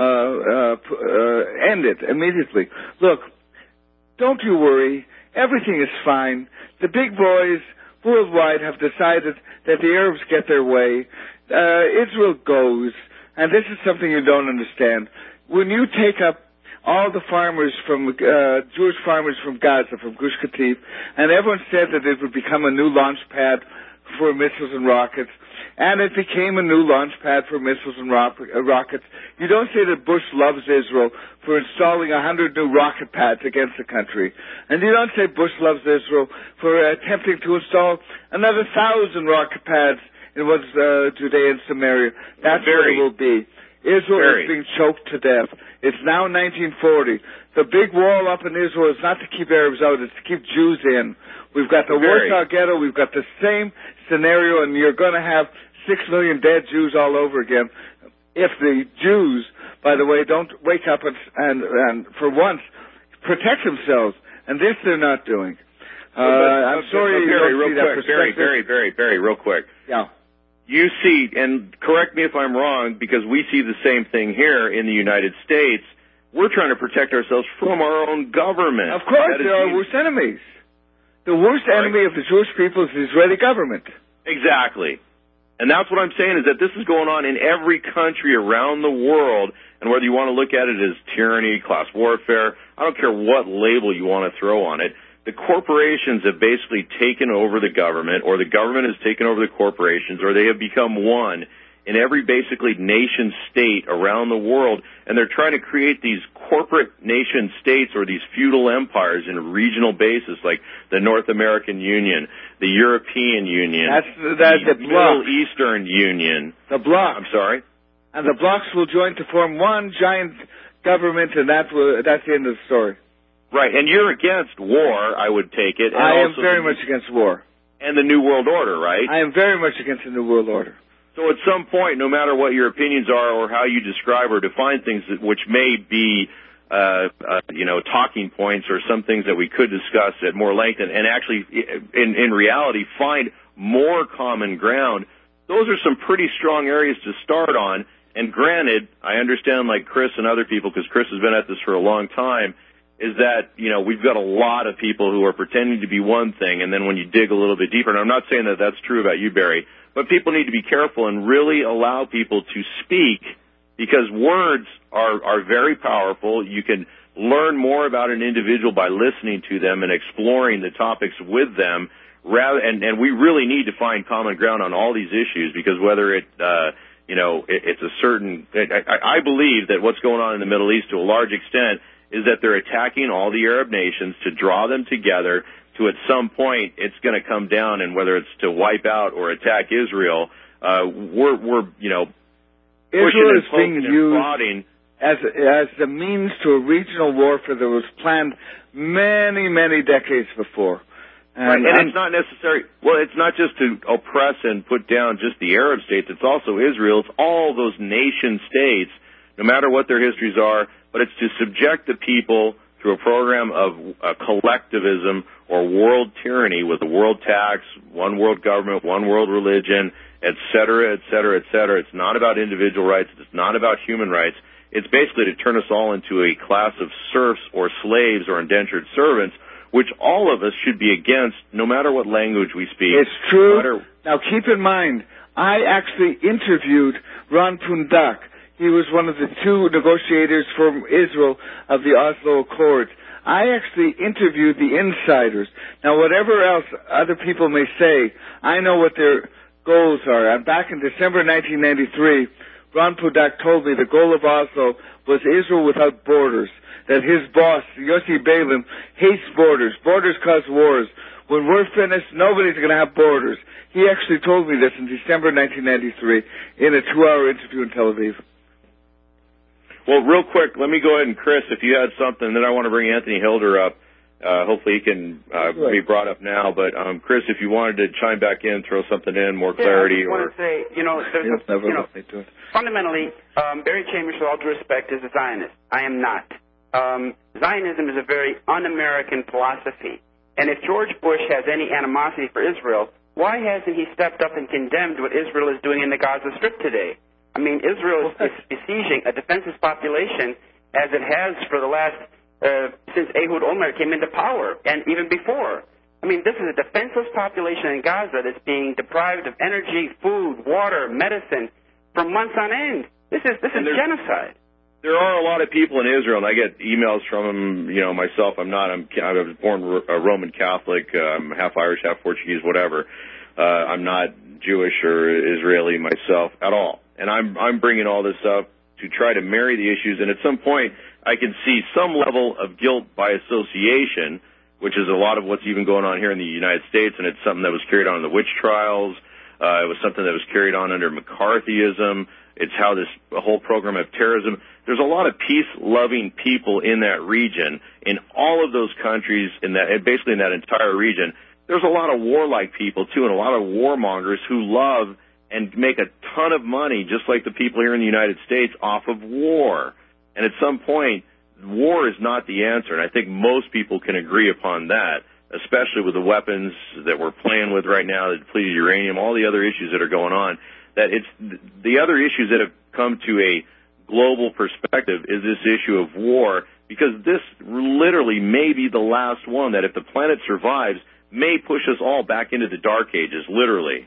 ended immediately. Look, don't you worry. Everything is fine. The big boys worldwide have decided that the Arabs get their way. Israel goes, and this is something you don't understand. When you take up all the farmers from Jewish farmers from Gaza, from Gush Katif, and everyone said that it would become a new launch pad for missiles and rockets, and it became a new launch pad for missiles and rockets. You don't say that Bush loves Israel for installing 100 new rocket pads against the country. And you don't say Bush loves Israel for attempting to install another 1,000 rocket pads in what's Judea and Samaria. That's what it will be. Israel is being choked to death. It's now 1940. The big wall up in Israel is not to keep Arabs out, it's to keep Jews in. We've got the Warsaw Ghetto, we've got the same scenario, and you're going to have 6 million dead Jews all over again. If the Jews, by the way, don't wake up and for once, protect themselves, and this they're not doing. I'm sorry you don't see that perspective. Barry, real quick. Yeah. You see, and correct me if I'm wrong, because we see the same thing here in the United States. We're trying to protect ourselves from our own government. Of course, they're our worst enemies. The worst enemy of the Jewish people is the Israeli government. Exactly. And that's what I'm saying, is that this is going on in every country around the world, and whether you want to look at it as tyranny, class warfare, I don't care what label you want to throw on it, the corporations have basically taken over the government, or the government has taken over the corporations, or they have become one in every basically nation state around the world, and they're trying to create these corporate nation states or these feudal empires in a regional basis, like the North American Union, the European Union, the Middle Eastern Union. The bloc. I'm sorry? And the blocs will join to form one giant government, and that's the end of the story. Right, and you're against war, I would take it. And I am very much against war. And the New World Order, right? I am very much against the New World Order. So at some point, no matter what your opinions are or how you describe or define things, which may be, talking points or some things that we could discuss at more length and actually, in reality, find more common ground, those are some pretty strong areas to start on. And granted, I understand, like Chris and other people, because Chris has been at this for a long time, is that, we've got a lot of people who are pretending to be one thing, and then when you dig a little bit deeper, and I'm not saying that that's true about you, Barry, but people need to be careful and really allow people to speak, because words are very powerful. You can learn more about an individual by listening to them and exploring the topics with them, and we really need to find common ground on all these issues, because whether it's a certain, I believe that what's going on in the Middle East to a large extent is that they're attacking all the Arab nations to draw them together to, at some point, it's going to come down, and whether it's to wipe out or attack Israel, we're Israel is being used as the means to a regional warfare that was planned many, many decades before. And it's not necessary. Well, it's not just to oppress and put down just the Arab states. It's also Israel. It's all those nation states, no matter what their histories are. But it's to subject the people through a program of collectivism or world tyranny with a world tax, one world government, one world religion, et cetera, et cetera, et cetera. It's not about individual rights. It's not about human rights. It's basically to turn us all into a class of serfs or slaves or indentured servants, which all of us should be against, no matter what language we speak. It's true. Now, keep in mind, I actually interviewed Ron Pundak. He was one of the two negotiators from Israel of the Oslo Accords. I actually interviewed the insiders. Now, whatever else other people may say, I know what their goals are. And back in December 1993, Ron Pundak told me the goal of Oslo was Israel without borders, that his boss, Yossi Beilin, hates borders. Borders cause wars. When we're finished, nobody's going to have borders. He actually told me this in December 1993 in a 2-hour interview in Tel Aviv. Well, real quick, let me go ahead and, Chris, if you had something, then I want to bring Anthony Hilder up. Hopefully he can be brought up now. But, Chris, if you wanted to chime back in, throw something in, more clarity. I just want to say, fundamentally, Barry Chambers, with all due respect, is a Zionist. I am not. Zionism is a very un-American philosophy. And if George Bush has any animosity for Israel, why hasn't he stepped up and condemned what Israel is doing in the Gaza Strip today? I mean, Israel is besieging a defenseless population as it has for the last, since Ehud Olmert came into power, and even before. I mean, this is a defenseless population in Gaza that's being deprived of energy, food, water, medicine for months on end. This is genocide. There are a lot of people in Israel, and I get emails from them, myself, I was born a Roman Catholic, I'm half Irish, half Portuguese, whatever. I'm not Jewish or Israeli myself at all. And I'm bringing all this up to try to marry the issues, and at some point I can see some level of guilt by association, which is a lot of what's even going on here in the United States, and it's something that was carried on in the witch trials. It was something that was carried on under McCarthyism. It's how this whole program of terrorism. There's a lot of peace-loving people in that region, in all of those countries, basically in that entire region. There's a lot of warlike people, too, and a lot of warmongers who love and make a ton of money, just like the people here in the United States, off of war. And at some point, war is not the answer, and I think most people can agree upon that, especially with the weapons that we're playing with right now, the depleted uranium, all the other issues that are going on, that it's the other issues that have come to a global perspective is this issue of war, because this literally may be the last one that, if the planet survives, may push us all back into the dark ages, literally.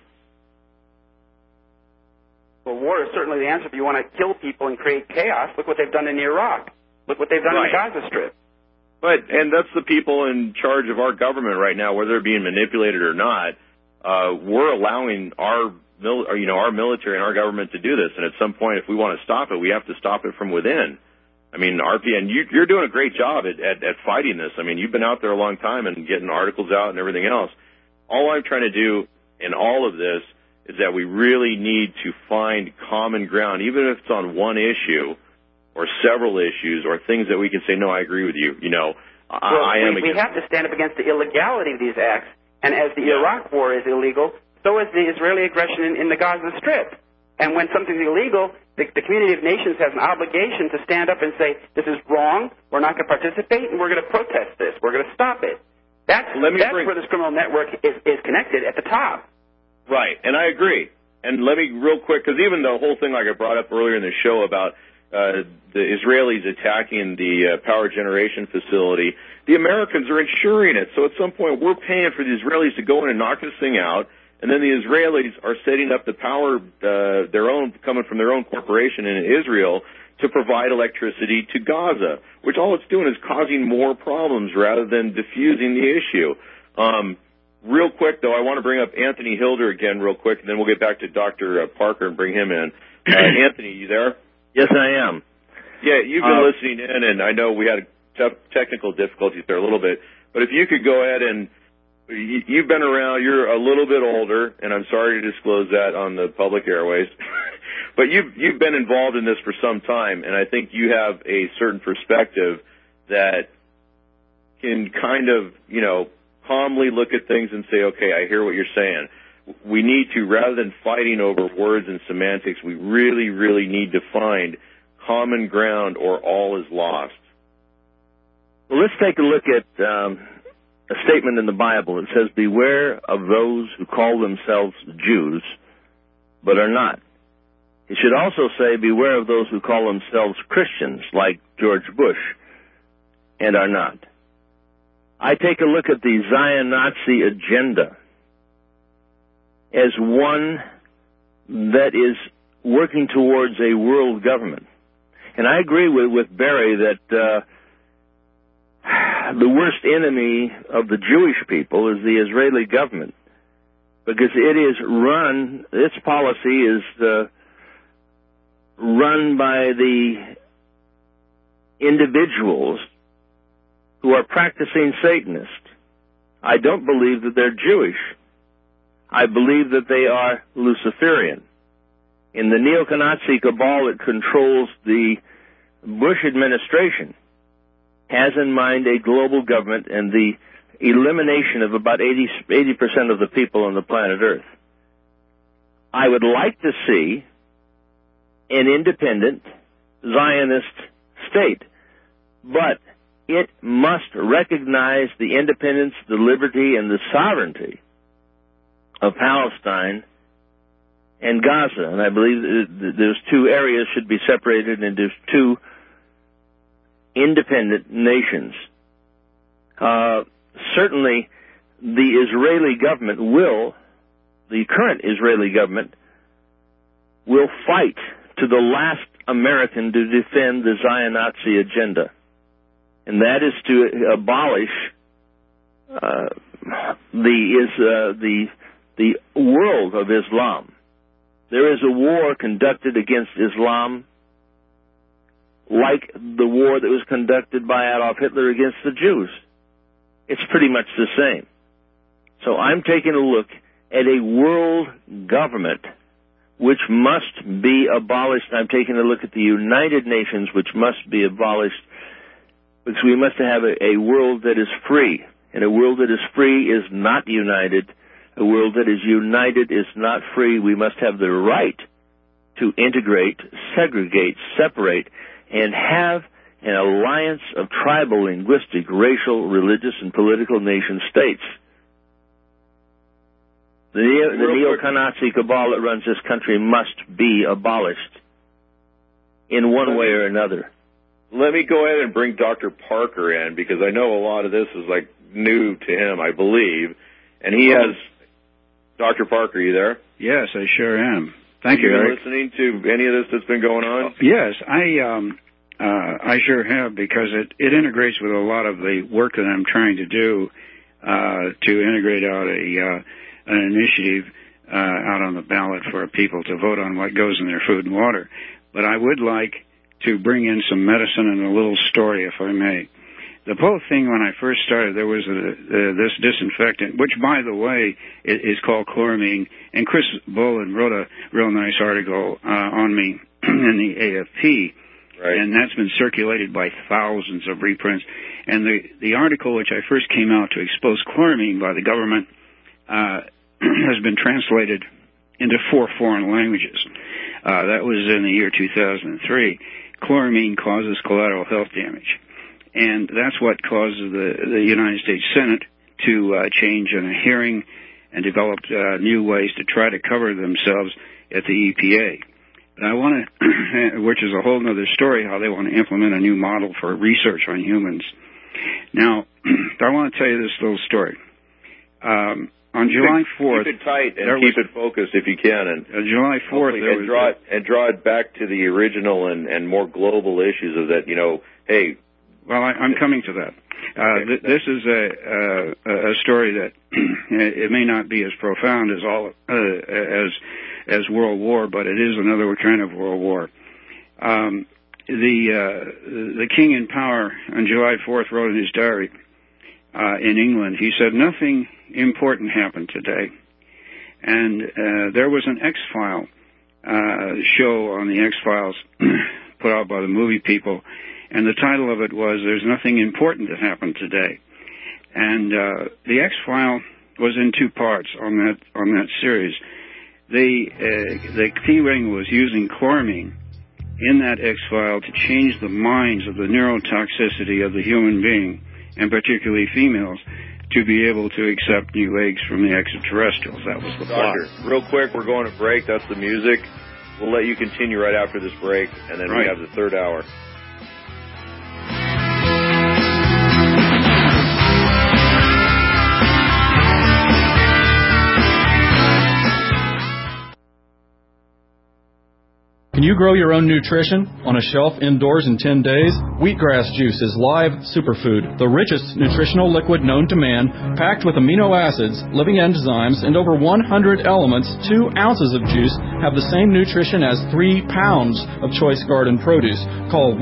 Well, war is certainly the answer if you want to kill people and create chaos. Look what they've done in Iraq. Look what they've done in the Gaza Strip. And that's the people in charge of our government right now, whether they're being manipulated or not. We're allowing our military and our government to do this. And at some point, if we want to stop it, we have to stop it from within. I mean, and you're doing a great job at fighting this. I mean, you've been out there a long time and getting articles out and everything else. All I'm trying to do in all of this is that we really need to find common ground, even if it's on one issue or several issues or things that we can say, no, I agree with you. We have to stand up against the illegality of these acts. And as the Iraq war is illegal, so is the Israeli aggression in the Gaza Strip. And when something's illegal, the community of nations has an obligation to stand up and say, this is wrong, we're not going to participate, and we're going to protest this. We're going to stop it. That's where this criminal network is connected at the top. Right, and I agree. And let me real quick, because even the whole thing like I brought up earlier in the show about the Israelis attacking the power generation facility, the Americans are insuring it. So at some point, we're paying for the Israelis to go in and knock this thing out, and then the Israelis are setting up the power, their own, coming from their own corporation in Israel, to provide electricity to Gaza, which all it's doing is causing more problems rather than diffusing the issue. Real quick, though, I want to bring up Anthony Hilder again real quick, and then we'll get back to Dr. Parker and bring him in. Anthony, you there? Yes, I am. Yeah, you've been listening in, and I know we had technical difficulties there a little bit, but if you could go ahead and you've been around, you're a little bit older, and I'm sorry to disclose that on the public airways, but you've been involved in this for some time, and I think you have a certain perspective that can kind of, calmly look at things and say, okay, I hear what you're saying. We need to, rather than fighting over words and semantics, we really, really need to find common ground or all is lost. Well, let's take a look at a statement in the Bible. It says, beware of those who call themselves Jews, but are not. It should also say, beware of those who call themselves Christians, like George Bush, and are not. I take a look at the Zion Nazi agenda as one that is working towards a world government. And I agree with Barry that the worst enemy of the Jewish people is the Israeli government, because it is run, its policy is run by the individuals who are practicing Satanists. I don't believe that they're Jewish. I believe that they are Luciferian. In the neo-Nazi cabal that controls the Bush administration has in mind a global government and the elimination of about 80% of the people on the planet Earth. I would like to see an independent Zionist state, but it must recognize the independence, the liberty, and the sovereignty of Palestine and Gaza. And I believe those two areas should be separated into two independent nations. Certainly, the Israeli government the current Israeli government will fight to the last American to defend the Zion Nazi agenda. And that is to abolish the world of Islam. There is a war conducted against Islam like the war that was conducted by Adolf Hitler against the Jews. It's pretty much the same. So I'm taking a look at a world government which must be abolished. I'm taking a look at the United Nations, which must be abolished, because we must have a world that is free. And a world that is free is not united. A world that is united is not free. We must have the right to integrate, segregate, separate, and have an alliance of tribal, linguistic, racial, religious, and political nation states. The neo-Nazi cabal that runs this country must be abolished in one way or another. Let me go ahead and bring Dr. Parker in, because I know a lot of this is like new to him, I believe. And he has... Dr. Parker, are you there? Yes, I sure am. Thank you, Eric. Listening to any of this that's been going on? Yes, I sure have, because it integrates with a lot of the work that I'm trying to do to integrate out an initiative out on the ballot for people to vote on what goes in their food and water. But I would like to bring in some medicine and a little story, if I may. The whole thing, when I first started, there was this disinfectant, which, by the way, is called chloramine. And Chris Boland wrote a real nice article on me in the AFP, right. And that's been circulated by thousands of reprints. And the article, which I first came out to expose chloramine by the government, has been translated into 4 foreign languages. That was in the year 2003. Chloramine causes collateral health damage. And that's what causes the United States Senate to change in a hearing and develop new ways to try to cover themselves at the EPA. But I want to, which is a whole other story, how they want to implement a new model for research on humans. Now, I want to tell you this little story. On July 4th, keep it tight and keep it focused if you can, and July 4th, draw it back to the original and more global issues of that. Hey. Well, I'm coming to that. This is a story that it may not be as profound as World War, but it is another kind of World War. The king in power on July 4th wrote in his diary in England. He said, "Nothing important happened today." And there was an X-File show on the X-Files put out by the movie people, and the title of it was "There's Nothing Important That Happened Today." And the X-File was in two parts on that series. The key ring was using chloramine in that X-File to change the minds of the neurotoxicity of the human being, and particularly females, to be able to accept new eggs from the extraterrestrials. That was the plot. Doctor, real quick, we're going to break. That's the music. We'll let you continue right after this break, and then we have the third hour. Can you grow your own nutrition on a shelf indoors in 10 days? Wheatgrass juice is live superfood, the richest nutritional liquid known to man, packed with amino acids, living enzymes, and over 100 elements. 2 ounces of juice have the same nutrition as 3 pounds of choice garden produce. Call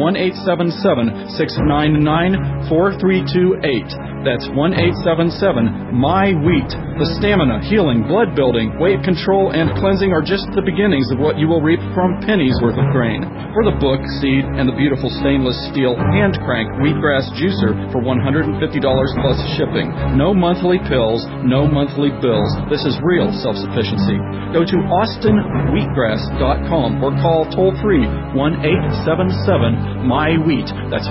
1-877-699-4328. That's 1-877-MY-WHEAT. The stamina, healing, blood building, weight control, and cleansing are just the beginnings of what you will reap from pennies worth of grain. For the book, seed, and the beautiful stainless steel hand crank wheatgrass juicer for $150 plus shipping. No monthly pills, no monthly bills. This is real self-sufficiency. Go to austinwheatgrass.com or call toll-free 1-877-MY-WHEAT. That's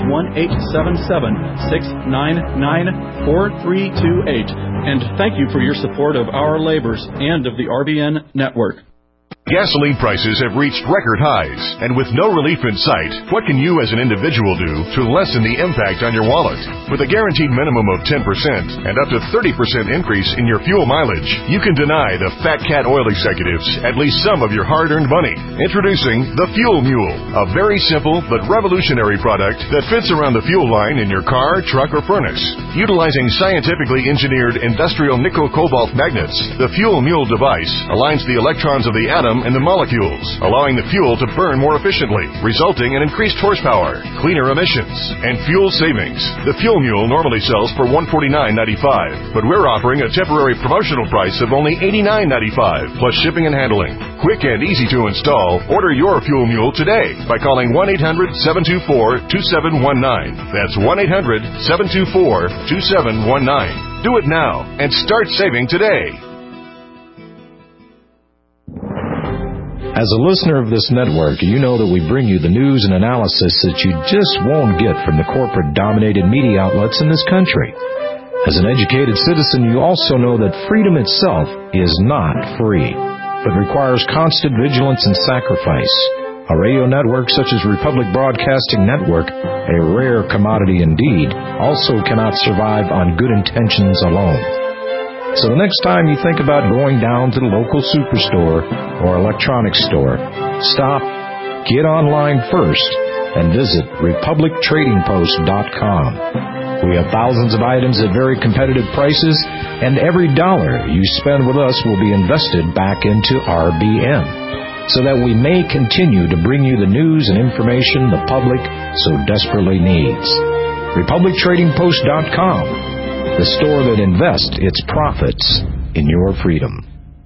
1-877-699-4328. And thank you for your support of our labors and of the RBN network. Gasoline prices have reached record highs, and with no relief in sight, what can you as an individual do to lessen the impact on your wallet? With a guaranteed minimum of 10% and up to 30% increase in your fuel mileage, you can deny the Fat Cat oil executives at least some of your hard-earned money. Introducing the Fuel Mule, a very simple but revolutionary product that fits around the fuel line in your car, truck, or furnace. Utilizing scientifically engineered industrial nickel-cobalt magnets, the Fuel Mule device aligns the electrons of the atom and the molecules, allowing the fuel to burn more efficiently, resulting in increased horsepower, cleaner emissions, and fuel savings. The Fuel Mule normally sells for $149.95, but we're offering a temporary promotional price of only $89.95, plus shipping and handling. Quick and easy to install. Order your Fuel Mule today by calling 1-800-724-2719. That's 1-800-724-2719. Do it now and start saving today. As a listener of this network, you know that we bring you the news and analysis that you just won't get from the corporate-dominated media outlets in this country. As an educated citizen, you also know that freedom itself is not free, but requires constant vigilance and sacrifice. A radio network such as Republic Broadcasting Network, a rare commodity indeed, also cannot survive on good intentions alone. So the next time you think about going down to the local superstore or electronics store, stop, get online first, and visit RepublicTradingPost.com. We have thousands of items at very competitive prices, and every dollar you spend with us will be invested back into RBN, so that we may continue to bring you the news and information the public so desperately needs. RepublicTradingPost.com. The store that invests its profits in your freedom.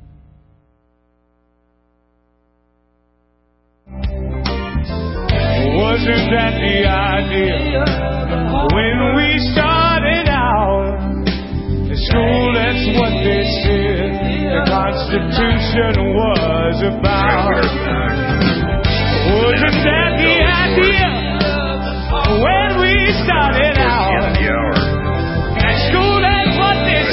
Wasn't that the idea when we started out? In school, that's what they said the Constitution was about. Wasn't that the idea when we started out?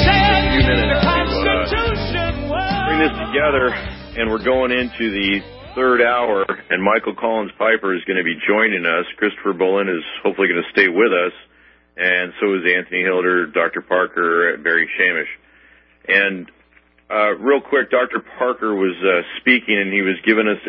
Bring this together, and we're going into the third hour, and Michael Collins Piper is going to be joining us. Christopher Bolin is hopefully going to stay with us, and so is Anthony Hilder, Dr. Parker, Barry Shamish. And real quick, Dr. Parker was speaking, and he was giving us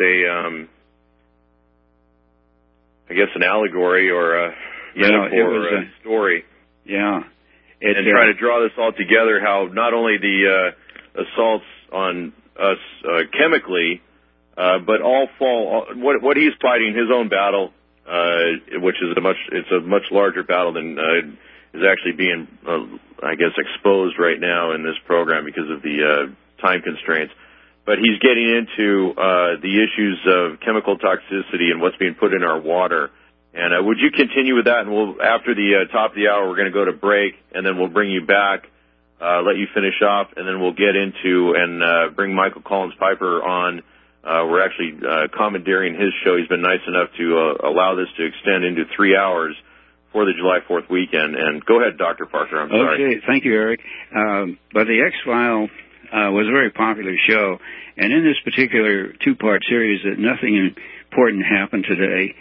an allegory or a metaphor or a story. Yeah. And trying to draw this all together, how not only the assaults on us chemically, but all fall. What he's fighting, his own battle, which is a much larger battle than is actually being, exposed right now in this program because of the time constraints. But he's getting into the issues of chemical toxicity and what's being put in our water. And would you continue with that? And after the top of the hour, we're going to go to break, and then we'll bring you back, let you finish off, and then we'll get into and bring Michael Collins Piper on. We're actually commandeering his show. He's been nice enough to allow this to extend into 3 hours for the July 4th weekend. And go ahead, Dr. Parker. I'm sorry. Okay, thank you, Eric. But the X-File was a very popular show, and in this particular two-part series, that nothing important happened today.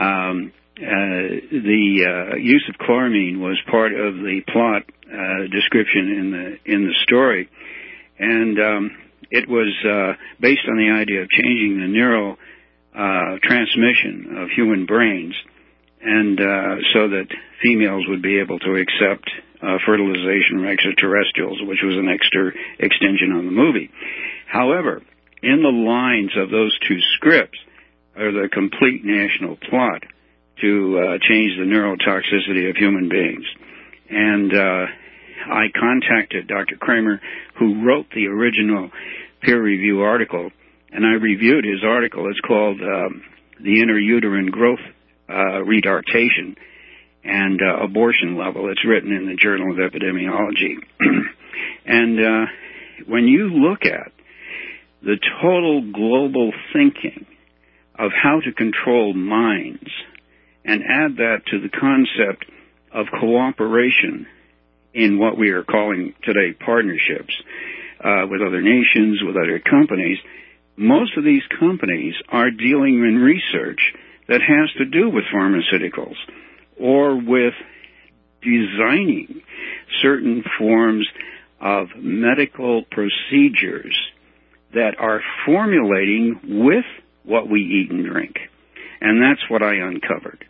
The use of chloramine was part of the plot description in the story, and it was based on the idea of changing the neural transmission of human brains, and so that females would be able to accept fertilization of extraterrestrials, which was an extra extension on the movie. However, in the lines of those two scripts are the complete national plot to change the neurotoxicity of human beings. And I contacted Dr. Kramer, who wrote the original peer review article, and I reviewed his article. It's called The Interuterine Growth Retardation and Abortion Level. It's written in the Journal of Epidemiology. And when you look at the total global thinking of how to control minds and add that to the concept of cooperation in what we are calling today partnerships with other nations, with other companies, most of these companies are dealing in research that has to do with pharmaceuticals or with designing certain forms of medical procedures that are formulating with what we eat and drink. And that's what I uncovered.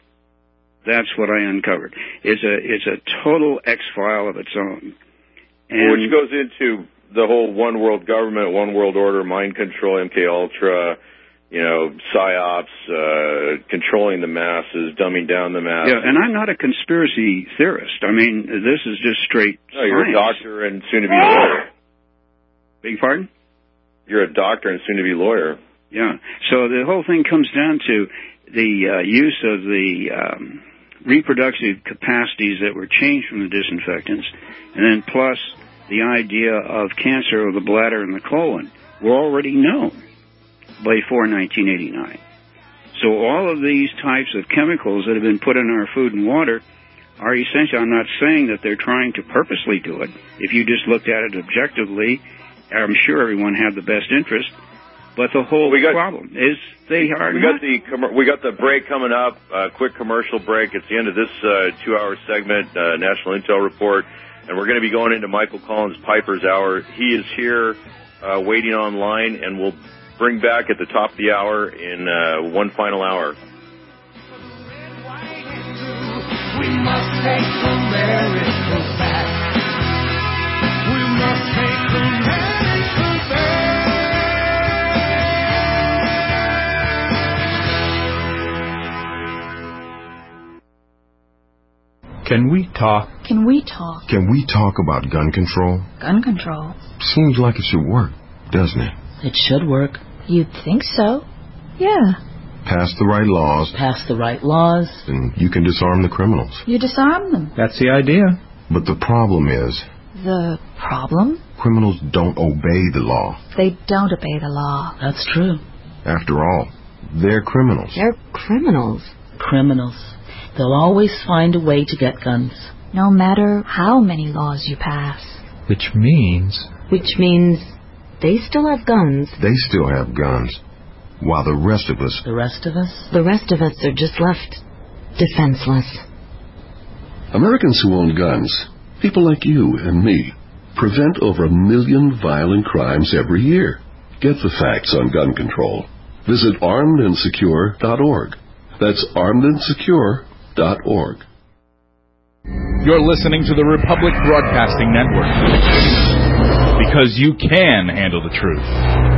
It's a total X-file of its own. And which goes into the whole one world government, one world order, mind control, MKUltra, psyops, controlling the masses, dumbing down the masses. Yeah, and I'm not a conspiracy theorist. I mean, this is just straight science. You're a doctor and soon-to-be lawyer. Beg your pardon? You're a doctor and soon-to-be lawyer. Yeah. So the whole thing comes down to the use of the reproductive capacities that were changed from the disinfectants, and then plus the idea of cancer of the bladder and the colon were already known before 1989. So all of these types of chemicals that have been put in our food and water are essential. I'm not saying that they're trying to purposely do it. If you just looked at it objectively, I'm sure everyone had the best interest. But the whole problem is they are not. We got the break coming up, quick commercial break. It's the end of this 2-hour segment, National Intel Report, and we're going to be going into Michael Collins Piper's hour. He is here waiting online, and we'll bring back at the top of the hour in one final hour. We must take America back. We must take America back. Can we talk? Can we talk? Can we talk about gun control? Gun control? Seems like it should work, doesn't it? It should work. You'd think so. Yeah. Pass the right laws. Pass the right laws. And you can disarm the criminals. You disarm them. That's the idea. But the problem is... The problem? Criminals don't obey the law. They don't obey the law. That's true. After all, they're criminals. They're criminals. Criminals. They'll always find a way to get guns. No matter how many laws you pass. Which means... they still have guns. They still have guns. while the rest of us... The rest of us? The rest of us are just left defenseless. Americans who own guns, people like you and me, prevent over 1 million violent crimes every year. Get the facts on gun control. Visit armedandsecure.org. That's armedandsecure.org. You're listening to the Republic Broadcasting Network. Because you can handle the truth.